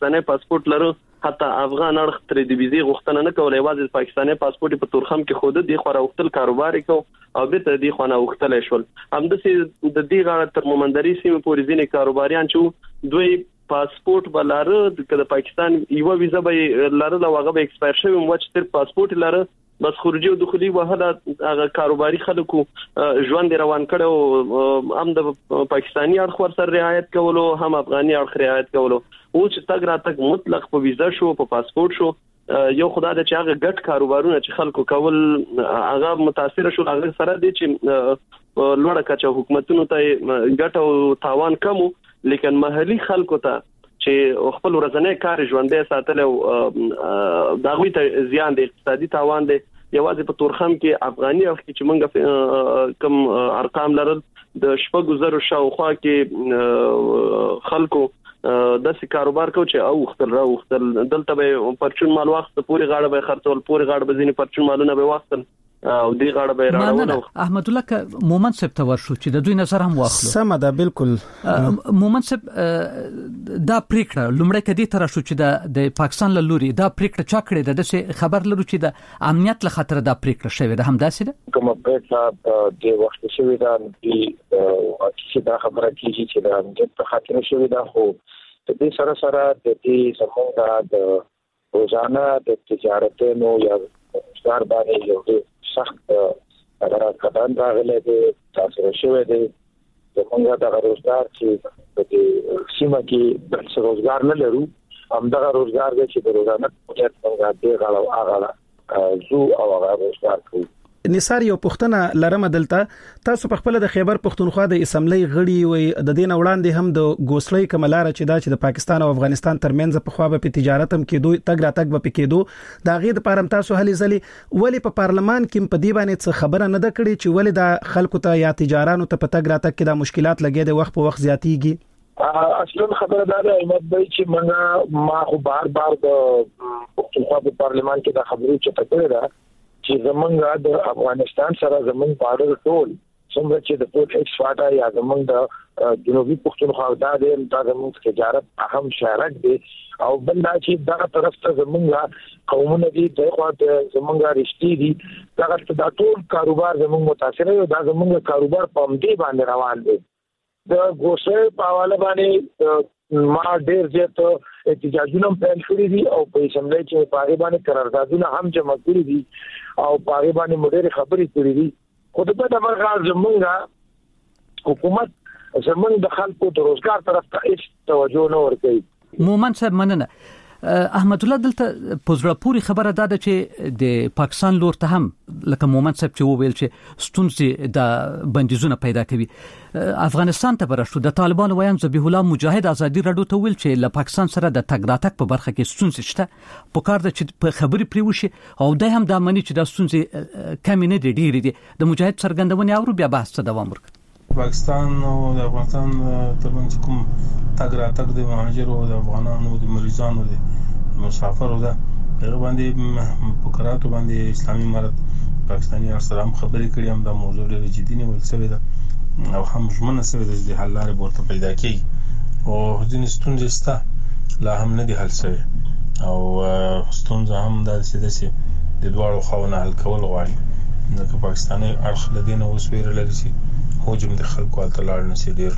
پاکستاني پاسپورت لرو حتی افغان اړخ تر دې ویزه غوښتنه نه کوله یوازې پاکستاني پاسپورت په تورخم کې خود دي خو راوختل کاروبار کو او به تر دې خونه وختل شول همدسي د دې غاړه تر مومندري سیمه پورې ځینې کاروباریان چې دوی پاسپورت بلاره د پاکستان یو ویزه به لاره دا واغه به ایکسپایر شوی مو چې تر پاسپورت لاره بس خروجي او دخولي وهله هغه کاروباري خلکو ژوند روان کړو هم د پاکستاني اړخ ور سره رعایت کولو هم افغاني اړخ رعایت کولو او چې تګ راتګ مطلق په ویزه شو په پاسپورت شو یو خدای د چې هغه ګټ کاروبارونه چې خلکو کول هغه متاثر شو هغه سره دي چې لوړه کچه حکومتونو ته ګټ او تاوان کمو لیکن محلي خلکو ته چې خپل ورځنی کار ژوندې ساتل او داوی ته زیان دي اقتصادي تاوان دي یوازې په تورخم کې افغاني او چې موږ کم ارقام لرل د شپږ زره شاوخوا کې خلکو د کاروبار کو چې او وختل دلته به پرچون مال وخت پوری غاړه به خرڅول پوری غاړه به ځینې پرچون مالونه به وختل او دې غاړه به راوړل احمد الله ک مومن سپ ته ورشو چې د دوی نظر هم واخلو سم ده بالکل مومن سپ دا پریکړه لومړی کدي تر شو چې د پاکستان له لوري دا پریکړه چا کړې ده د خبر لرو چې د امنیت له خاطر دا پریکړه شوې ده هم داسې ده کومه پریکړه د وخت شوې ده چې دا خبره کیږي چې د امنیت په خاطر شوې ده خو د دې سره د دې څنګه د روزانه د تجارتونو یا ستار باندې یو سخت اگر قدم راغلی دی تاسو شوې دی زمونږ د روزګار چې په سیمه کې د روزګار نه لرو همدغه روزګار دی چې د روزانه پروجیکټ څنګه دی غواړو زو او هغه روزګار کوي نثار یو پښتنه لرمه دلته تاسو په خپل د خیبر پښتونخوا د اسمبلی غړي وي د دین وړاندې هم د ګوسلۍ کملار چې د پاکستان او افغانستان ترمنځ په خوا به تجارت هم کېدو تګ راتګ به پکېدو دا غي د پارم تاسو هلي ځلي ولی په پارلمان کې په دی باندې خبره نه ده کړې چې ولی د خلکو ته یا تجارانو ته په تګ راتګ کې د مشکلات لګي د وخت په وخت زیاتېږي اصلا خبره ده احمد بھائی چې ما خو بار د پښتونخوا په پارلمان کې د خبرو چې تکړه ده چې زمونږ د افغانستان سره زمونږ بارډر ټول څنګه چې د پورت ایکس واټا یا زمونږ د جنوبي پښتونخوا د زمونږ تجارت اهم شارک دي او بل دا چې دا طرف ته زمونږ قومونه دي د خواته زمونږ رښتې دي دا ټول کاروبار زمونږ متاثر دی دا زمونږ کاروبار په دې باندې روان دي د ګوسې په حواله باندې ما ډېر زیات احتجاجونه پیل کړی دي او په اسمبلی کې په باندې قراردادونه هم جمع کړی دي او په باندې مډېر خبرې کړې دي خو د په مرغاز زمونږ حکومت زمونږ د خلکو د روزګار طرف ته هیڅ توجه نه ورکوي مومن صاحب مننه احمد الله دلته پوزړه پوری خبره ده چې د پاکستان لور ته هم لکه مومن صاحب چې وویل چې ستونزې د بندیزونه پیدا کوي افغانستان ته ورشو د طالبانو ویان ذبیح الله مجاهد ازادي رادیو ته ویل چې له پاکستان سره د تګ راتګ په برخه کې ستونزې شته په کار ده چې په خبرې پری وشي او د هم د منی چې د ستونزې کم نه دي ډېری دي د مجاهد څرګندونه او بیا بحث ته دوام ورکړي پاکستان او د افغانستان ترمنځ کوم تګ راتګ د مهاجرو او د افغانانو د مریضانو د مسافرو ده هغه باندې فقراتو باندې اسلامي امارت پاکستاني ارسلام خبرې کړې هم د موضوع لري جدي نیول شوی ده او هم ژمنه شوی ده چې حل لارې ورته پیدا کړي او ځینې ستونزې شته لا هم نه دي حل شوی او ستونزه هم د سیاسي د دوړو خواونه حل کول غواړي نو پاکستاني اړخ لدینه اوس ویرل لري هوجم د خلکو التلار نشي ډیر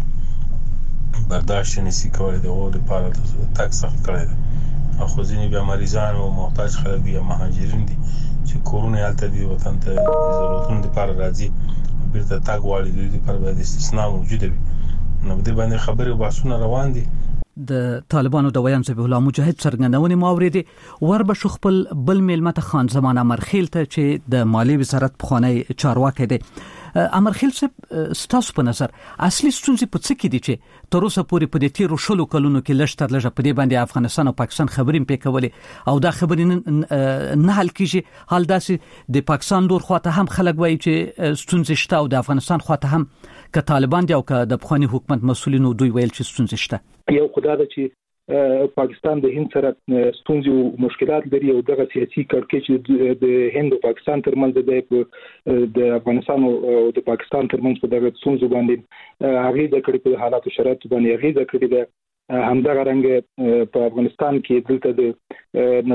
برداشت نشي کولای د اور لپاره تک سخت کړی ده خو ځینې بیا مریضان او محتاج خلک دي مهاجرین دي چې کورونه یالته دي وطن ته ضرورتونو لپاره راځي بیرته تاګ واړي دي لپاره د استثناء موجوده وي نو د باندې خبرې باسونه روان دي د طالبانو د ویان ذبیح الله مجاهد څرګندونې ماوریدي وربه خپل بل میلمت خان زمانه مرخیل ته چې د مالی وزارت پخوانی چارواکي دی امرخیل صاحب ستاسو په نظر اصلي ستونزې په څه کې دي چې تر اوسه پورې په دې تیرو شلو کلونو کې لږ تر لږه په دې باندې افغانستان او پاکستان خبرې پې کولې او دا خبرې نه حل کیږي حال داسې د پاکستان لور خواته هم خلک وایي چې ستونزې شته او د افغانستان خواته هم که طالبان دي او که د پخوانی حکومت مسؤلینو دوی ویل چې ستونزې شته یو خدای ده چې پاکستان د هند سره ستونزې او مشکلات لري او دغه سیاسي کړکېچ د هند او پاکستان ترمنځ د افغانستان او د پاکستان ترمنځ په دغه ستونزو باندې هغه د کړي په حالاتو شرایطو باندې هغه د کړي د همدغه رنګ په افغانستان کې دلته د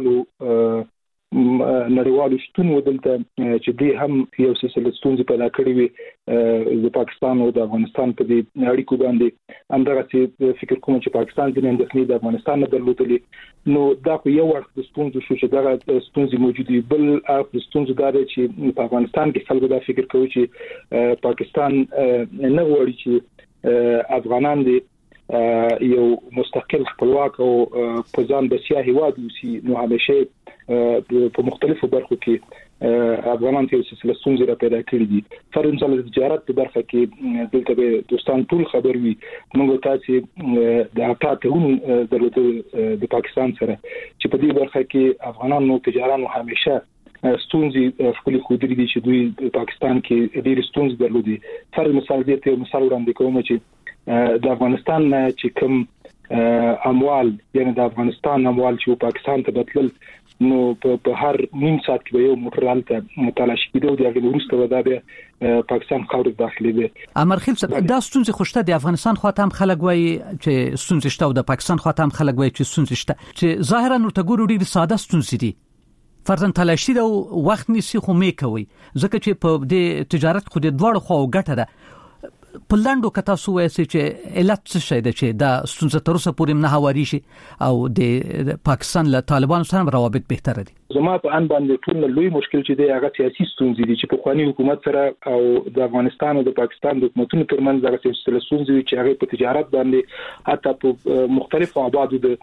نړیوالو شتون ودلته چې دې هم یو سلسله ستونزې پیدا کړې وي د پاکستان او د افغانستان په دې اړیکو باندې همدغه چې فکر کوم چې پاکستان د اندېښنې د افغانستان نه درلودلې نو دا خو یو وخت د ستونزو شو چې دغه ستونزې موجودې بل اړخ ستونزې دا دی چې په افغانستان کې خلکو دا فکر کوي چې پاکستان نه غواړي چې افغانان دي یو مستقل خپلواک او په ځان بسیا هیواد وسی نو همیشه په مختلفو برخو کې افغانان ته سلسله ستونزې را پیدا کړې دي فرضاً د تجارت په برخه کې دلته به دوستان ټول خبر وي موږ تاسو د اټاټونو د پاکستان سره چې په دې برخه کې افغانانو تجارانو همیشه ستونزې خپل خودري دي چې دوی په پاکستان کې ډېر ستونزې درلودي فرض مثال دې ته مثال وړاندې کوم چې د افغانستان چې کوم اموال یعنی د افغانستان اموال چې پاکستان ته بدلل نو په هر نیم ساعت کې یو موټر حالت متلاشي کېدو د هغه وروسته ودا به پاکستان خاور داخلي دي امرخیل دا ستونزې خوشته د افغانستان خواته هم خلک وایي چې ستونزې شته او د پاکستان خواته هم خلک وایي چې ستونزې شته چې ظاهرا ورته ګورو ډېر ساده ستونزې دي فرضاً تلاشي دا وخت نیسي خو مې کوي ځکه چې په دې تجارت خو د دواړو خواو ګټه ده په لاندو کتا سو وایي چې علت څه شي ده چې دا ستونزه تر اوسه پورې نه هواري شي او د پاکستان له طالبانو سره روابط بهتره دي زما په ان باندې ټول لوی مشکل چې دی هغه سیاسي ستونزې دي چې په خواني حکومت سره او د افغانستان او د پاکستان د حکومتونو ترمنځ دغه سلسله ستونزې چې هغه په تجارت باندې حتی په مختلفو آبادو د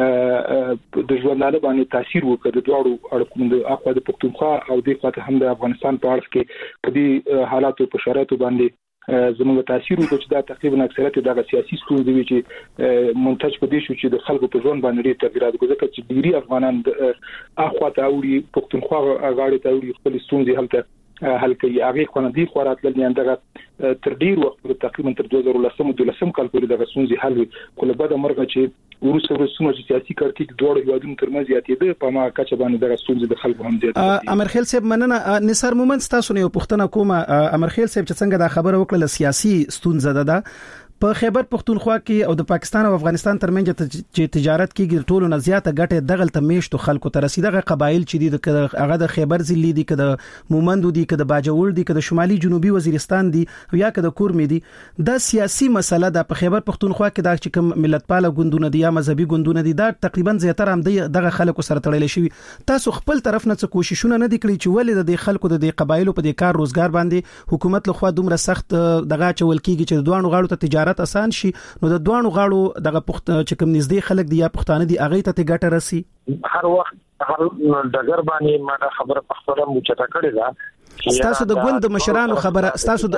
ژوندانه باندې تاثیر وکړ د دوړو اړخونو د اخوا د پښتونخوا او د خاطر هم د افغانستان په اړه کې په دې حالاتو په شرایطو باندې زموږ تاثیر وکړ چې دا تقریبا اکثریت دغه سیاسي ستونزې وي چې منتج په دې شو چې د خلکو په ژوند باندې ډېر تغیرات وکړي چې ډېری افغانان اخوا ته اوري پښتونخوا غاړي ته اوري خپل ستونزې حل کوي هغه خوندې خورات لنی اندغه تر ډیر وخت تقریبا تر 2012 کال پورې دغه ستونزې حل کول به د مرګ چې ورسره سیاسي کړکېچ دوه هیوادونو ترمنځ یاتېده په ما کچه باندې دغه ستونزې د خلکو هم زیات امرخیل صاحب مننه نثار مومند تاسو نه پښتنه کومه امرخیل صاحب چې څنګه دا خبره وکړه سیاسي ستونزه ده په خیبر پختونخوا کې او د پاکستان او افغانستان ترمنځ چې تجارت کېږي ټولو نه زیاته ګټه دغلت میشتو خلکو ته رسیدغه قبایل چې دي هغه د خیبر ضلع دي کده مومند دي کده باجوړ دي کده شمالي جنوبي وزیرستان دي یا کده کورمې دي دا سیاسي مسله ده په خیبر پختونخوا کې دا چې کوم ملتپاله ګوندونه دي یا مذهبي ګوندونه دي دا تقریبا زیاتره هم دغه خلکو سره تړل شي تاسو خپل طرف نه څه کوششونه نه دي کړی چې ولې د خلکو د قبایلو په دې کار روزګار باندې حکومت له خوا دومره سخت دغه چول کېږي چې دوه غاړو ته تجارت آسان شي نو د دوه غاړو دغه چې کوم نږدې خلک دي یا پښتانه دي هغه ته ګټه راسي هر وخت هر دغه باندې ما خبره پخپله موچته کړې ده ستاسو د ګوند مشرانو خبره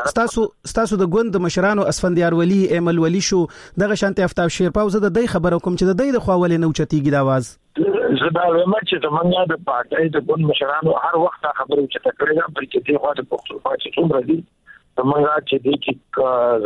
ستاسو د ګوند مشرانو اسفندیار ولی ایمل ولی شو دغه شانتي افتاب شیرپاو زه د دې خبره کوم چې د دې د خواولې نو چتیږي د आवाज زه دا وایم چې زمونږ د پارټۍ د ګوند مشرانو هر وخت خبره موچته کړې ده بلکې دغه خوا د پښتونخوا چې څومره دي زمونږ چې دي چې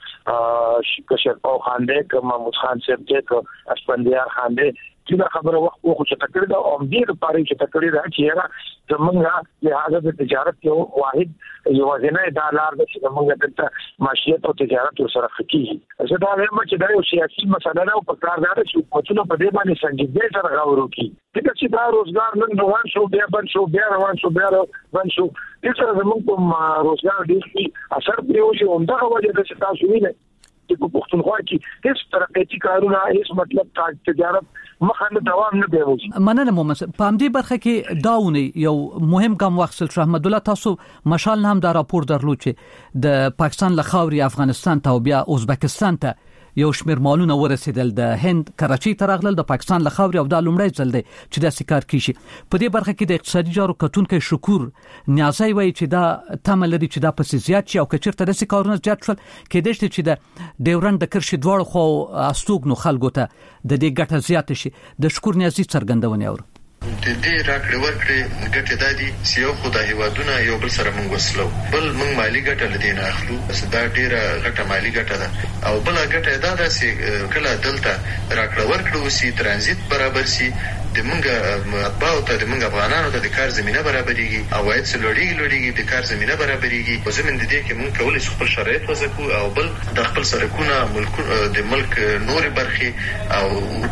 زمونږ شیرپاو خان دې ک محمود خان صاحب دې ک اسفندیار خان دې چې دا خبره وخت خو چې تکړه ده او دې لپاره چې تکړه ده چې زمونږ لهدا د تجارت یو واحد یو ځنه د لار د زمونږ د معیشت او تجارت سره خکې زه دا وایم چې دا یو سیاسي مسله ده او په کار ده چې حکومتونه په دې باندې سنجیده سره غور وکړي چې دا روزګار نن روان شو بیا بند شو بیا روان شو بیا بند شو دې سره زمونږ په روزګار دې اثر پریوځي همدا وجه ده چې تاسو وینئ په پښتونخوا کې هیڅ ترقیتي کارونه هیڅ مطلب تجارت مخه دوام نه دی. مننه مومن په همدې برخه کې داونه یو مهم ګام واخیستل شو. احمد الله تاسو مشال هم دا راپور درلود چې د پاکستان له خاوري افغانستان ته او بیا ازبکستان ته یو شمیر مالونه ورسېدل د هند کراچۍ ته راغلل د پاکستان له خاوري او د لومړی ځل دی چې دا سکار کیشي. په دې برخه کې د اقتصادي جارو کتونکو شکور نیازي وایي چې دا تمل لري چې دا پس زیات شي او کچرته د سکارونو زیات شول کېدې چې د ډیورند د کرشي دواړو خو استوګنو خلکو ته د دې ګټه زیات شي. د شکور نیازي څرګندونه اورو د دې راکړې ورکړې ګټه دادي چې یو خدای هیوادونه یو بل سره موږ وسلو بل موږ مالی ګټه لدین اخلو دا ډیره غټه مالی ګټه ده او بل ګټه دا ده چې کله دلته راکړې ورکړې وسی ترانزیت برابر شي د منګه اتباع ته د منګه افغانانو ته د کار زمينه برابرېږي او عاید لوړیږي د کار زمينه برابرېږي او زمين د دې کې موږ کولای شو خپل شرایط وځو او بل د خپل سرکونه د ملک نور برخي او